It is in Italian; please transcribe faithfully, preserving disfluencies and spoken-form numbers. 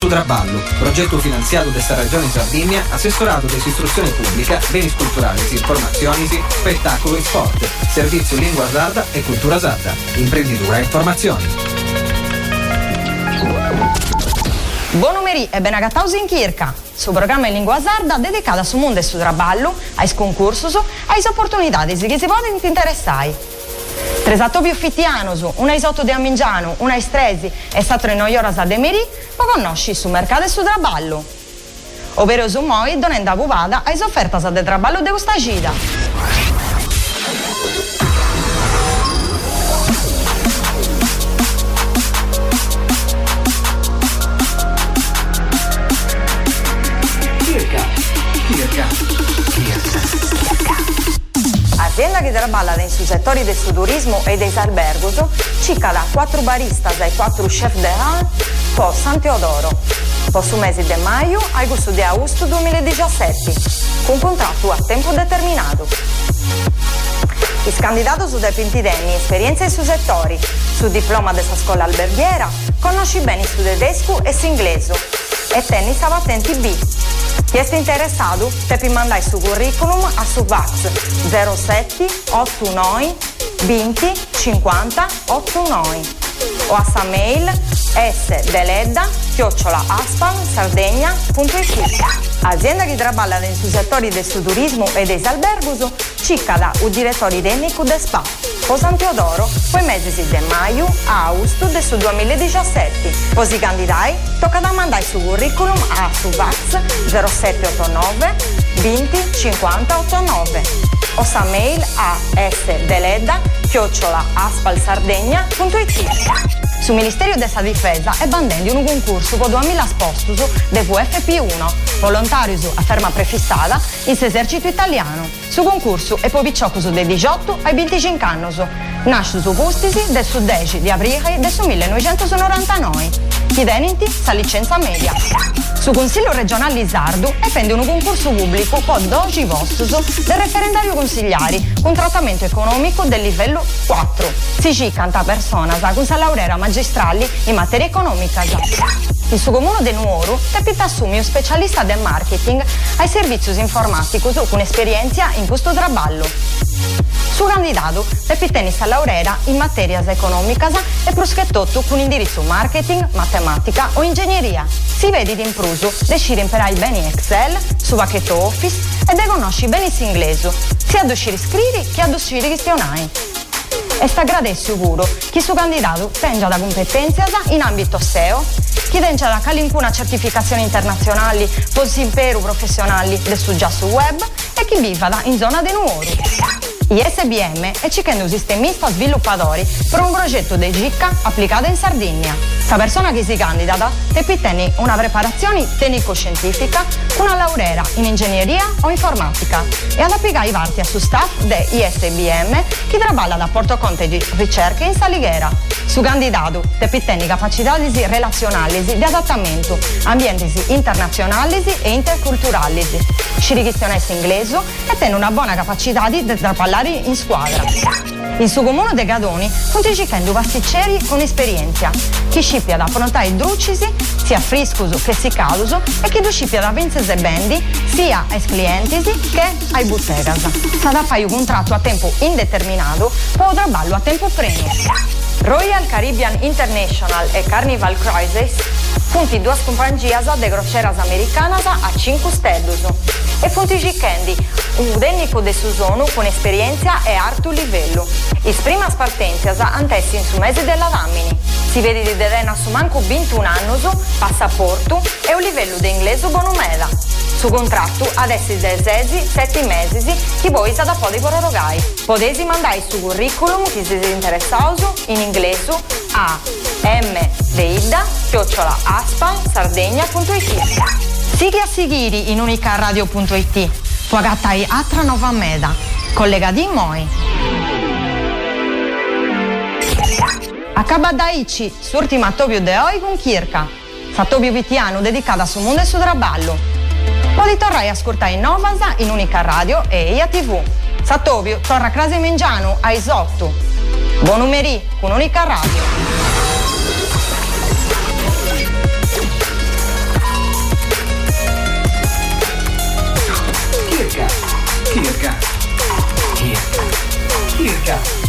Traballo, progetto finanziato da sta Regione Sardegna, assessorato da istruzione pubblica, beni culturali, informazioni, spettacolo e sport, servizio lingua sarda e cultura sarda, imprenditura e informazioni. Buon numeri e ben agattausi in Kirka. Su programma in lingua sarda dedicato su mondo e su traballo, ai concursos, ai opportunità che si vogliono interessare. Tresatto più fittianos, una isotto di Amingiano, una istresi e stato in oioras a Demeri, ma conosci su mercato e su traballo. Ovvero su moi donenda buvada ai offertas de traballo de ustagida. Azienda che trabalha in su settori del turismo e dei albergos, circa da quattro baristas e quattro chef de rang po' San Teodoro, po' su mese di maio al gusto di agosto duemiladiciassette, con contratto a tempo determinato. I candidati su dei pintidenni, esperienze su settori, su diploma della scuola alberghiera, conosci bene su tedesco e su inglese e tennis a battenti B. Chi è interessato, devi mandare il suo curriculum a su Vax zero sette otto nove venti cinquanta ottantanove o a sa mail sdeledda chiocciola aspal sardegna punto it. Azienda che trabalha in su settori del turismo e dei albergos, circa da un direttore tecnico del spa, o San Teodoro, poi mesi di maio a agosto del duemiladiciassette. Così candidai, tocca da mandare il suo curriculum a su Vax zero sette otto nove venti cinquanta ottantanove o sa mail a sdeledda chiocciola aspal sardegna punto it. Su Ministero della Difesa è bandendo un concorso con duemila postos de V F P uno, volontarios a ferma prefissata in esercito italiano. Su concorso è poi picciocco dai diciotto ai venticinque anni. Nasce su Gustisi del dieci di aprile del millenovecentonovantanove. Chiedenti sa licenza media. Su Consiglio regionale sardo è pende un concorso pubblico con dodici postos del referendario consigliari con trattamento economico del livello quattro. Si cicanta persona con sa laurea magistrali in materia economica. Il suo comune di Nuoro capita assumi un specialista del marketing ai servizi informatici con esperienza in questo traballo. Su candidato Pepiteni sa laurea in materia economica e proschettotto con indirizzo marketing, matematica o ingegneria. Si vede di impruso, decide imparare bene Excel, su pacchetto Office e de conosci bene l'inglese, sia ad uscire scrivi che ad uscire gestionare. E sta grade sicuro che su candidato tenga da competenze in ambito S E O, chi tenga da calincuna certificazione internazionali, posi imperu professionali del su già su web e chi viva da in zona di Nuoro. I S B M è cicendo un sistemista sviluppatore per un progetto di GICA applicato in Sardegna. Sta persona che si candida deve tenere una preparazione tecnico-scientifica, una laurea in ingegneria o informatica e ad applicare i varti su staff de I S B M che trabalha da portaconte di ricerca in Salighera. Su candidato deve tenere capacità relazionali di adattamento, ambienti internazionali e interculturali, ci richiestionesse inglese e tiene una buona capacità di parlare in squadra. In suo comune de Gadoni contigicendo pasticceri con esperienza, chi scippia da affrontare i drucisi, sia friscoso che siccadoso e chi scippia da vincere bendi sia ai clienti che ai bottegas. Sa da fare un contratto a tempo indeterminato o traballo a tempo premio. Royal Caribbean International e Carnival Cruises funti due compagnie de crocieras americanas a cinque stelle e funti cicchendi un tecnico de su zona con esperienza e alto livello. I prime partenze antessi in su mese della Damini. Si vede di dedena su manco ventuno anni, passaporto e un livello di inglese bonumela. Su contratto adesso dei sesi, sette mesi, chi voi sa da podi prorogai. Potesi mandare su curriculum chi si interessato in inglese a mdeida chiocciola aspal sardegna punto it. Sighi a Sighiri in unicaradio punto it. Puagattai Atra Nova Meda, collega di Moi. Acaba da Ici, surtima Tobio de Oi con Kirka. Sa Tobio Vitiano dedicata su mondo e su traballo. Poi torrai a ascoltare in Novasa in Unica Radio e I A T V. Sa Tobio torna a Crase Mengiano a Isotto. Buon numeri con Unica Radio. Kirka. Kirka. Kirka.